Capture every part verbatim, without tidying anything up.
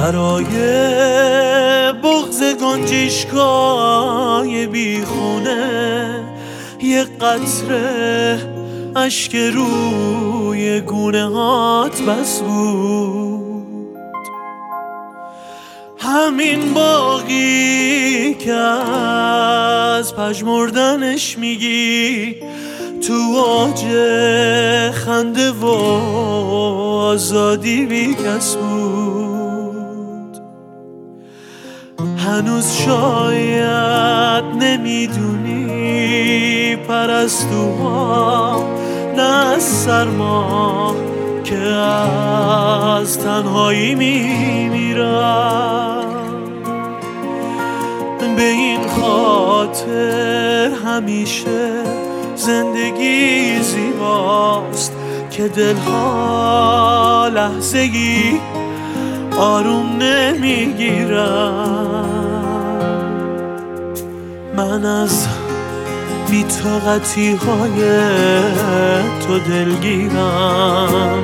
برای بغض گنجشگاه بیخونه یه قطره اشک روی گونه هات بس بود. همین باقی که از پژمردنش میگی تو اوج خنده و آزادی بی کس بود. هنوز شاید نمیدونی پرستوها نه از سرما که از تنهایی میمیرن. به این خاطر همیشه زندگی زیباست که دلها لحظه‌ای آروم نمیگیرن. من از بی‌طاقتی های تو دلگیرم،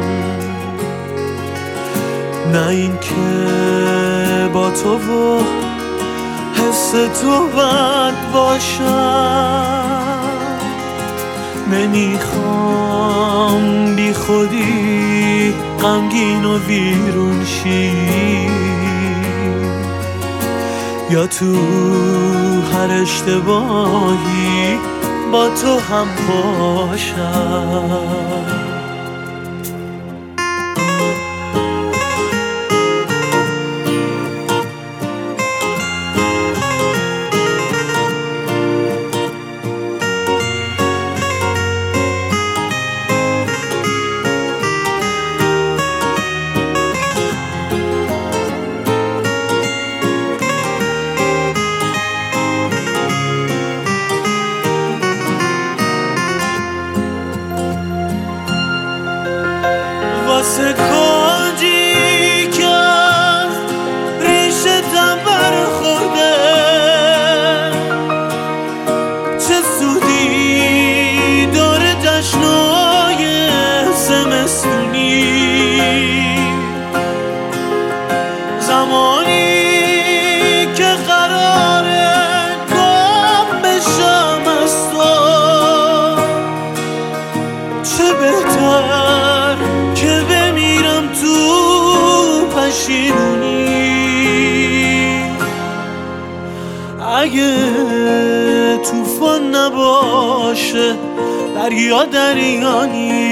نه این که با تو و حس تو بد باشم. نمیخوام بی خودی غمگین و ویرون شی یا تو هر اشتباهی با تو هم باشم. واسه کنجی که ریشتم برخورده چه سودی داره جشنای زمستونی. زمانی که قراره گم بشم از تو چه بهتر که بمیرم تو پشیمونی. اگه طوفان نباشه دریا دریا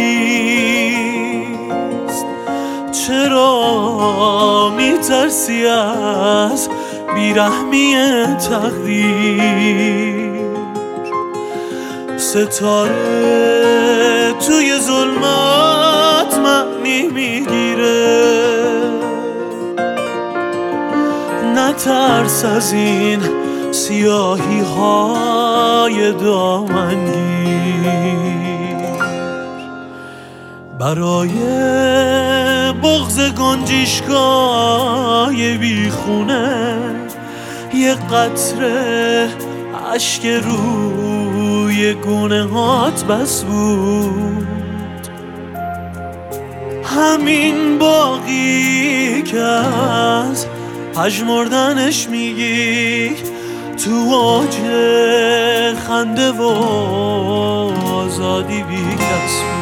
نیست، چرا میترسی از بیرحمی تقدیر؟ ستاره توی ظلمات معنی میگیره، نترس از این سیاهی های دامنگیر. برای بغض گنجشگاه بیخونه یه قطره اشک روی گونه هات بس بود. همین باقی که از پژمردنش میگی تو اوج خنده و آزادی بی کس بود.